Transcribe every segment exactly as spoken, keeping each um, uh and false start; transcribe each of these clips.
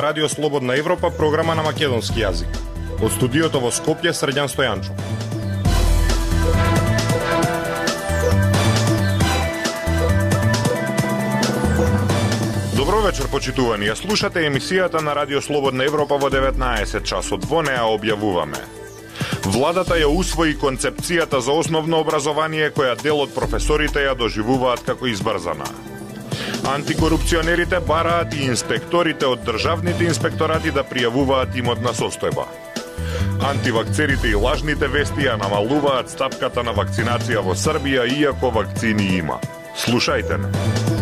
Радио Слободна Европа, програма на македонски јазик. Од студиото во Скопје, Срđan Стојанчов. Добро вечер, почитувани. Ја слушате емисијата на Радио Слободна Европа во деветнаесет часот. Во неа објавуваме: Владата ја усвои концепцијата за основно образование која дел од професорите ја доживуваат како избрзана. Антикорупционерите бараат и инспекторите од државните инспекторати да пријавуваат имотна состојба. Антивакцерите и лажните вести ја намалуваат стапката на вакцинација во Србија, иако вакцини има. Слушајте не.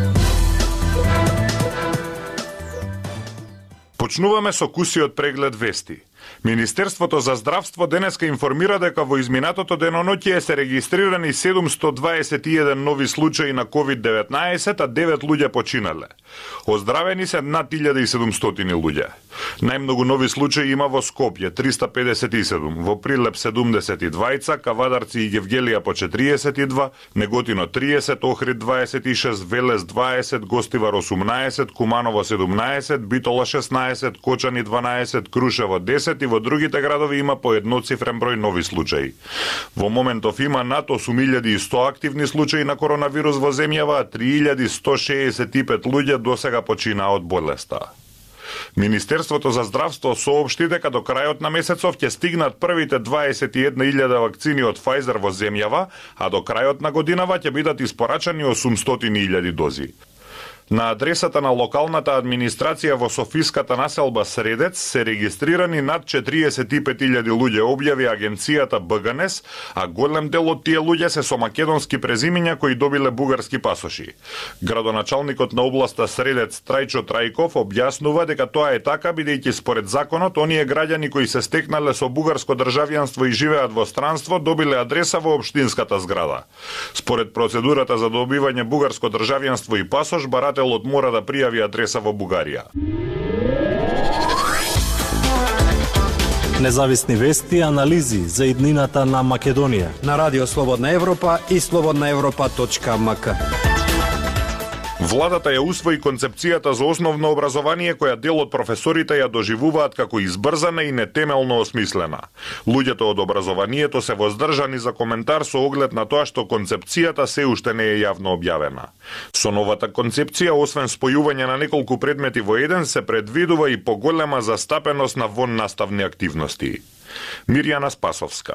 Почнуваме со кусиот преглед вести. Министерството за здравство денеска информира дека во изминатото деноноќе се регистрирани седумстотини дваесет и еден нови случаи на ковид деветнаесет, а девет луѓе починале. Оздравени се над илјада и седумстотини луѓе. Најмногу нови случаи има во Скопје триста педесет и седум, во Прилеп седумдесет и двајца, Кавадарци и Гевгелија по четириесет и два, Неготино триесет, Охрид дваесет и шест, Велес дваесет, Гостивар осумнаесет, Куманово седумнаесет, Битола шеснаесет, Кочани дванаесет, Крушево десет и во другите градови има по едноцифрен број нови случаи. Во моментов има над осум илјади и сто активни случаи на коронавирус во земјава, а три илјади сто шеесет и пет луѓе досега починаа од болеста. Министерството за здравство соопшти дека до крајот на месецов ќе стигнат првите дваесет и една илјада вакцини од Pfizer во земјава, а до крајот на годинава ќе бидат испорачани осумстотини илјади дози. На адресата на локалната администрација во Софиската населба Средец се регистрирани над четириесет и пет илјади луѓе, објави агенцијата Б Г Н С, а голем дел од тие луѓе се со македонски презимиња кои добиле бугарски пасоши. Градоначалникот на областа Средец Трајчо Трајков објаснува дека тоа е така бидејќи според законот оние граѓани кои се стекнале со бугарско државјанство и живеат во странство добиле адреса во општинската зграда. Според процедурата за добивање бугарско државјанство и пасош, барателот мора да пријави адреса во Бугарија. Независни вести и анализи за иднината на Македонија на Радио Слободна Европа и слободна европа точка ем ка. Владата ја усвои концепцијата за основно образование која дел од професорите ја доживуваат како избрзана и нетемелно осмислена. Луѓето од образованието се воздржани за коментар со оглед на тоа што концепцијата се уште не е јавно објавена. Со новата концепција, освен спојување на неколку предмети во еден, се предвидува и поголема застапеност на воннаставни активности. Мирјана Спасовска.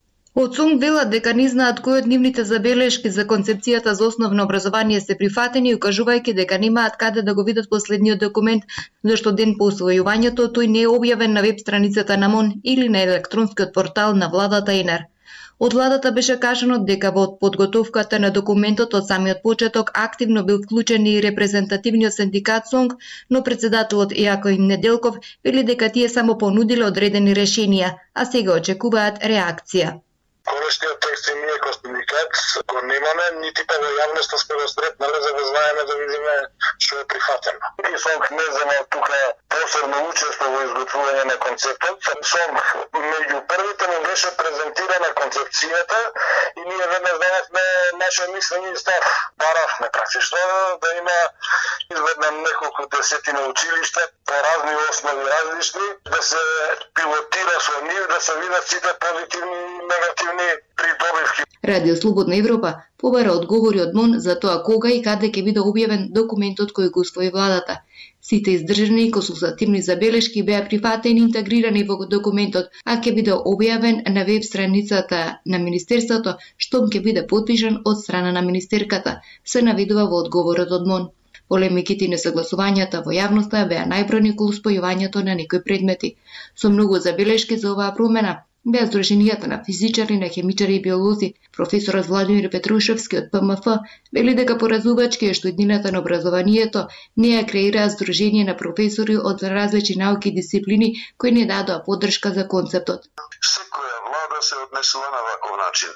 Од СУМ велат дека не знаат кои од нивните забелешки за концепцијата за основно образование се прифатени, укажувајќи дека немаат каде да го видат последниот документ, зашто ден по усвојувањето тој не е објавен на веб страницата на МОН или на електронскиот портал на владата ЕНЕР. Од владата беше кажано дека во подготовката на документот од самиот почеток активно бил вклучен и репрезентативниот синдикат СОНГ, но председателот Јаков Неделков вели дека тие само понудиле одредени решенија, а сега очекуваат реакција. Користниот текст и ние кој синдикат го немаме, нити па во јавноста сме го сретнале за да знаеме да видиме што е прифатено. И СОНГ не земал тука посебно учество во изготвување на концептот. СОНГ меѓу првите му беше презентирана концепцијата и ние веднаш дававме наше мислење и став. Баравме практично да има изведнем неколку десетина училишта по разни основи различни, да се пилотира со нив, да се видат сите позитивни и негативни придобивки. Радио Слободна Европа побара одговори од МОН за тоа кога и каде ќе биде објавен документот кој го усвои владата. Сите издржани консултативни забелешки беа прифатени и интегрирани во документот, а ќе биде објавен на веб страницата на Министерството, штом ќе биде потпишан од страна на Министерката, се наведува во одговорот од МОН. Полемиките и несогласувањата во јавноста беа најбројни околу спојувањето на некои предмети. Со многу забелешки за оваа промена беа здруженијата на физичари, на хемичари и биолози. Професорот Владимир Петрушевски од П М Ф вели дека поразувачки е што иднината на образованието не ја креира здружение на професори од различни науки и дисциплини кои не дадоа поддршка за концептот. Секоја влада се однесува на ваков начин.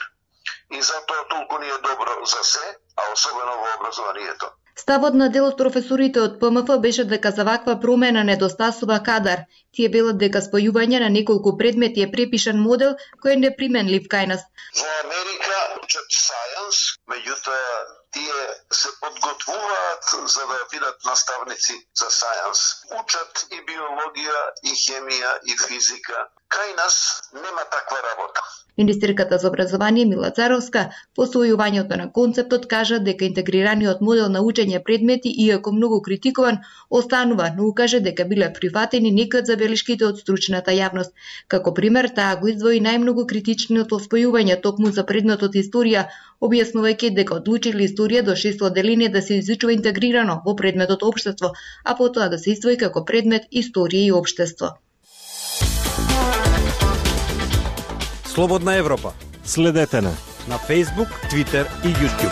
И затоа толку не е добро за се, а особено во образованието. Ставот на дел од професорите од П М Ф беше дека за ваква промена недостасува кадар. Тие велат дека спојување на неколку предмети е препишан модел кој е неприменлив кај нас. Во Америка учат science, меѓутоа тие се подготвуваат за да бидат наставници за science. Учат и биологија и хемија и физика. Кај нас нема таква работа. Министерката за образование Мила Царовска по усвојувањето на концептот кажа дека интегрираниот модел на учење предмети, иако многу критикуван, останува, но укаже дека биле прифатени некои од забелешките од стручната јавност. Како пример, таа го издвои најмногу критичното оспојување токму за предметот историја, објаснувајќи дека одлучили историја до шесто одделение да се изучува интегрирано во предметот општество, а потоа да се издвои како предмет историја и општество. Слободна Европа. Следете на На Facebook, Twitter и YouTube.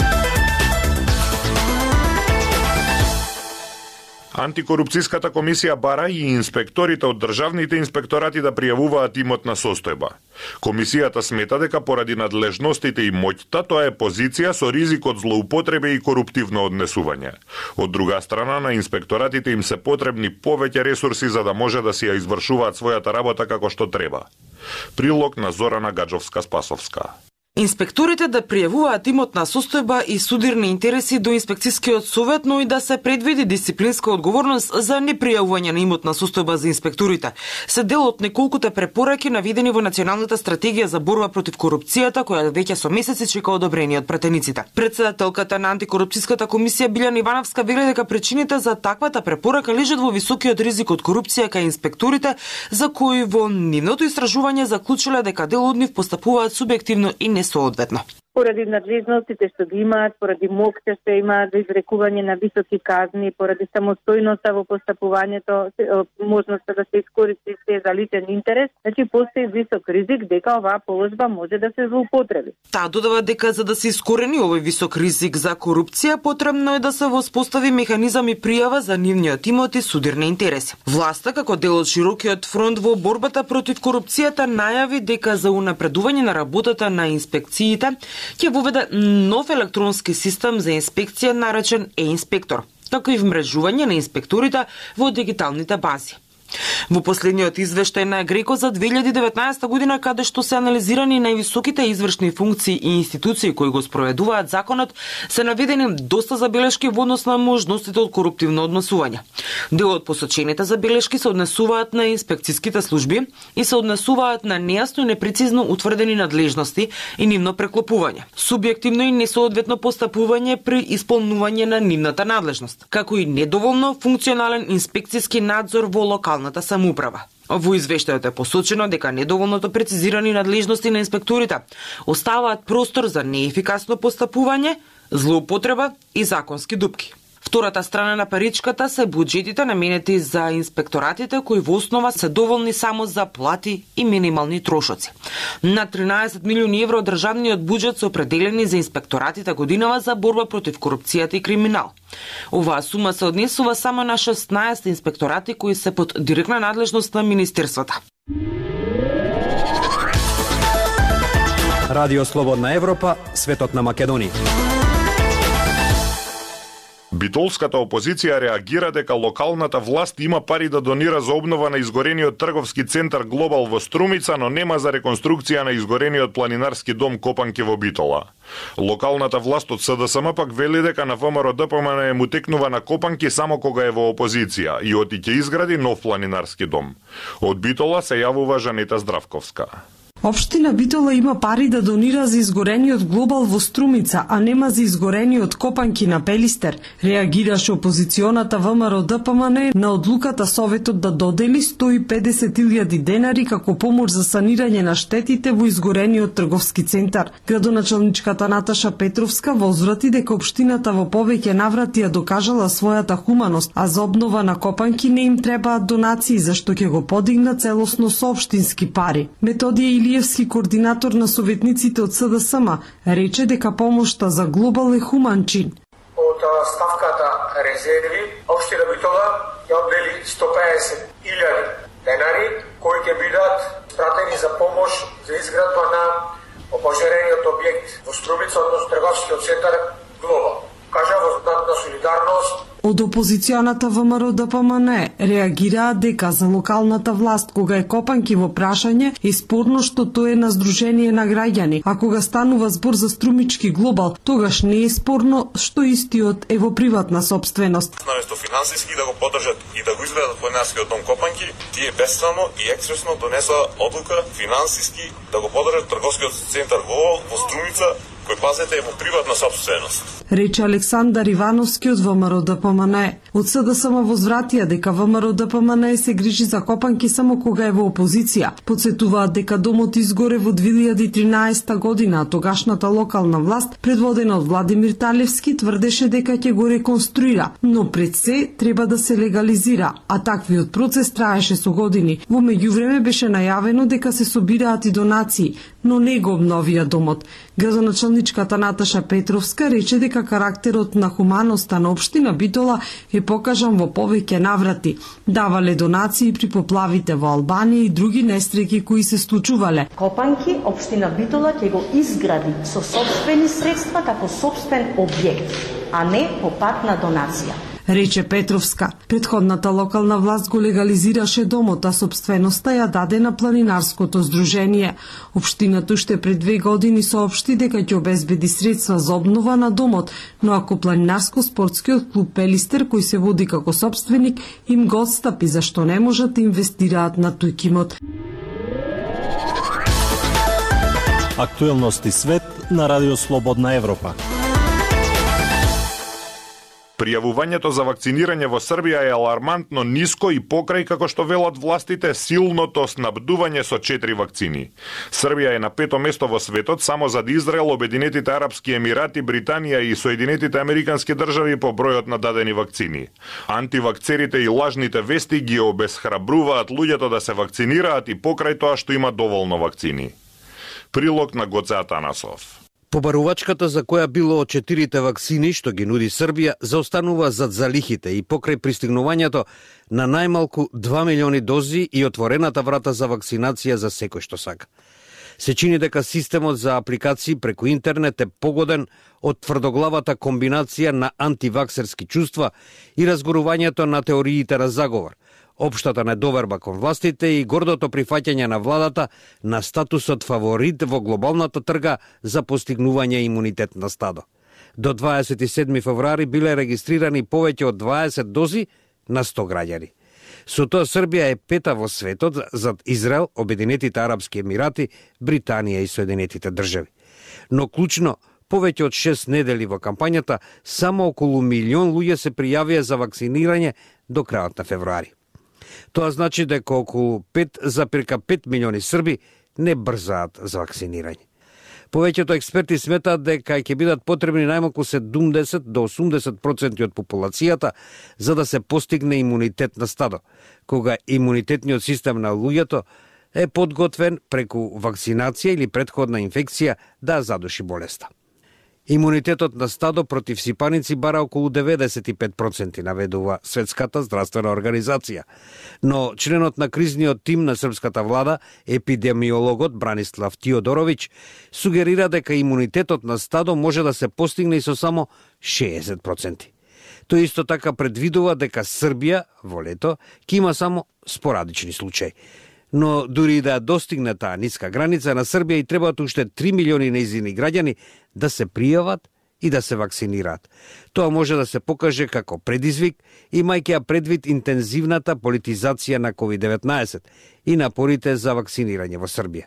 Антикорупцијската комисија бара и инспекторите од државните инспекторати да пријавуваат имот на состојба. Комисијата смета дека поради надлежностите и моќта тоа е позиција со ризик од злоупотреби и коруптивно однесување. Од друга страна, на инспекторатите им се потребни повеќе ресурси за да може да си ја извршуваат својата работа како што треба. Прилог на Зорана Гаджовска-Спасовска. Инспекторите да пријавуваат имот на состојба и судирни интереси до инспекцијскиот совет, но и да се предвиди дисциплинска одговорност за непријавување на имот на состојба за инспекторите. Се дел од неколкуте препораки наведени во Националната стратегија за борба против корупцијата, која веќе со месеци чека одобрение од пратениците. Председателката на антикорупцијската комисија Билјана Ивановска вели дека причините за таквата препорака лежат во високиот ризик од корупција кај инспекторите, за кои во нивното истражување заклучиле дека дел од нив постапуваат субјективно и несоодветно. Поради надлежностите што ги имаат, поради моќта што имаат за изрекување на високи казни, поради самостојноста во постапувањето, можноста да се искористи се за личен интерес, значи постои висок ризик дека оваа положба може да се злоупотреби. Таа додава дека за да се искорени овој висок ризик за корупција, потребно е да се воспостави механизам и пријава за нивниот имот и судирни интереси. Власта, како дел од широкиот фронт во борбата против корупцијата, најави дека за унапредување на работата на инспекциите ќе воведе нов електронски систем за инспекција наречен е-инспектор, како и вмрежување на инспекторите во дигиталните бази. Во последниот извештај на Греко за две илјади и деветнаесета година, каде што се анализирани највисоките извршни функции и институции кои го спроведуваат законот, се наведени доста забелешки во однос на можностите од коруптивно однесување. Дел од посочените забелешки се однесуваат на инспекцијските служби и се однесуваат на нејасно и непрецизно утврдени надлежности и нивно преклопување, субјективно и несоодветно постапување при исполнување на нивната надлежност, како и недоволно функционален инспекцијски надзор во локалната самоуправа. Во извештајот е посочено дека недоволното прецизирани надлежности на инспекторите оставаат простор за неефикасно постапување, злоупотреба и законски дупки. Втората страна на паричката се буџетите наменети за инспекторатите, кои во основа се доволни само за плати и минимални трошоци. На тринаесет милиони евро од државниот буџет се определени за инспекторатите годинава за борба против корупцијата и криминал. Оваа сума се однесува само на шеснаесет инспекторати кои се под директна надлежност на министерствата. Радио Слободна Европа, светот на Македонија. Битолската опозиција реагира дека локалната власт има пари да донира за обнова на изгорениот трговски центар Глобал во Струмица, но нема за реконструкција на изгорениот планинарски дом Копанки во Битола. Локалната власт од С Д С М пак вели дека на Вэ М Р Д П М Н му текнува на Копанки само кога е во опозиција и оти ќе изгради нов планинарски дом. Од Битола се јавува Жанета Здравковска. Општина Битола има пари да донира за изгорениот Глобал во Струмица, а нема за изгорениот Копанки на Пелистер. Реагираше опозиционата Вэ М Р Д П М Н на одлуката Советот да додели сто и педесет илјади денари како помош за санирање на штетите во изгорениот трговски центар. Градоначалничката Наташа Петровска возврати дека општината во повеќе наврати ја докажала својата хуманост, а за обнова на Копанки не им требаат донации, зашто ќе го подигна целосно со општински пари. Методија Илиевски, координатор на советниците од С Д С М, рече дека помошта за Глобал е хуман чин. Од ставката резерви, општина Битола ја оддели сто и педесет илјади денари кои ќе бидат пратени за помош за изградба на опожарениот објект во Струмица, односно трговскиот центар Глобал. Кажа во знак международна солидарност. Од опозиционата ВМРО Д П М Н реагираат дека за локалната власт кога е копанки во прашање е спорно што тоа е на здружение на граѓани, а кога станува збор за Струмички Глобал, тогаш не е спорно што истиот е во приватна собственост. Наместо финансиски да го поддржат и да го изведат планинарскиот дом Копанки, тие бесцелно и ексpreсно донесоа одлука финансиски да го поддржат трговскиот центар Глобал во Струмица, кој пазете е во приватна собственост. Рече Александар Ивановски од ВМРО Д П М Н. Од С Д С М возвратија дека ВМРО Д П М Н се грижи за копанки само кога е во опозиција. Подсетуваат дека домот изгоре во две илјади и тринаесетта година, а тогашната локална власт, предводена од Владимир Талевски, тврдеше дека ќе го реконструира, но пред се треба да се легализира, а таквиот процес траеше со години. Во меѓувреме беше најавено дека се собираат и донации, но не го обновија домот. Градоначалничката Наташа Петровска рече дека карактерот на хуманоста на општина Битола е покажан во повеќе наврати. Давале донации при поплавите во Албанија и други несреќи кои се случувале. Копанки, општина Битола ќе го изгради со сопствени средства како сопствен објект, а не по пат на донација. Рече Петровска. Предходната локална власт го легализираше домот, а собственоста ја даде на планинарското здружение. Општината уште пред две години соопшти дека ќе обезбеди средства за обнова на домот, но ако планинарско-спортскиот клуб Пелистер, кој се води како собственик, им го отстапи, зашто не можат да инвестираат на тој имот. Актуелности свет на Радио Слободна Европа. Пријавувањето за вакцинирање во Србија е алармантно ниско и покрај, како што велат властите, силното снабдување со четири вакцини. Србија е на пето место во светот, само зад Израел, Обединетите арапски емирати, Британија и Соединетите американски држави по бројот на дадени вакцини. Антивакцерите и лажните вести ги обесхрабруваат луѓето да се вакцинираат и покрај тоа што има доволно вакцини. Прилог на Гоце Атанасов. Побарувачката за која било од четирите вакцини што ги нуди Србија заостанува зад залихите и покрај пристигнувањето на најмалку два милиони дози и отворената врата за вакцинација за секој што сака. Се чини дека системот за апликации преку интернет е погоден од тврдоглавата комбинација на антиваксерски чувства и разгорувањето на теориите на заговор, општата недоверба кон властите и гордото прифаќање на владата на статусот фаворит во глобалната трга за постигнување имунитет на стадо. До дваесет и седми февруари биле регистрирани повеќе од дваесет дози на сто граѓани. Со тоа Србија е пета во светот зад Израел, Обединетите арапски емирати, Британија и Соединетите држави. Но клучно, повеќе од шест недели во кампањата, само околу милион луѓе се пријавија за вакцинирање до крајот на февруари. Тоа значи дека околу пет зарез пет милиони срби не брзаат за вакцинирање. Повеќето експерти сметаат дека ќе бидат потребни најмалку седумдесет до осумдесет проценти од популацијата за да се постигне имунитет на стадо, кога имунитетниот систем на луѓето е подготвен преку вакцинација или претходна инфекција да задуши болеста. Имунитетот на стадо против сипаници бара околу деветдесет и пет проценти, наведува Светската здравствена организација. Но членот на кризниот тим на српската влада, епидемиологот Бранислав Тиодоровиќ, сугерира дека имунитетот на стадо може да се постигне и со само шеесет проценти. Тој исто така предвидува дека Србија во лето ќе има само спорадични случаи. Но дури и да достигне таа ниска граница, на Србија и требаат уште три милиони нејзини граѓани да се пријават и да се вакцинираат. Тоа може да се покаже како предизвик, имајќи ја предвид интензивната политизација на ковид деветнаесет и напорите за вакцинирање во Србија.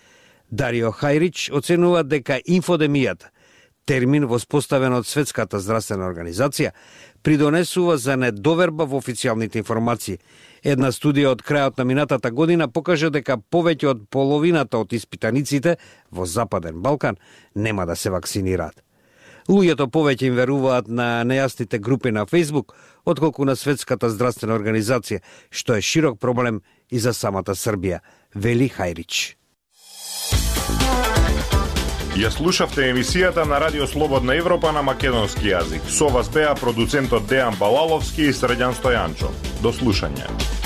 Дарио Хајрич оценува дека инфодемијата, термин воспоставен од Светската здравствена организација, придонесува за недоверба во официјалните информации. Една студија од крајот на минатата година покажа дека повеќе од половината од испитаниците во Западен Балкан нема да се вакцинираат. Луѓето повеќе им веруваат на нејасните групи на Facebook, отколку на Светската здравствена организација, што е широк проблем и за самата Србија, вели Хајрич. Ја слушавте емисијата на Радио Слободна Европа на македонски јазик. Со вас беа продуцентот Дејан Балаловски и Срđan Стојанчо. До слушање.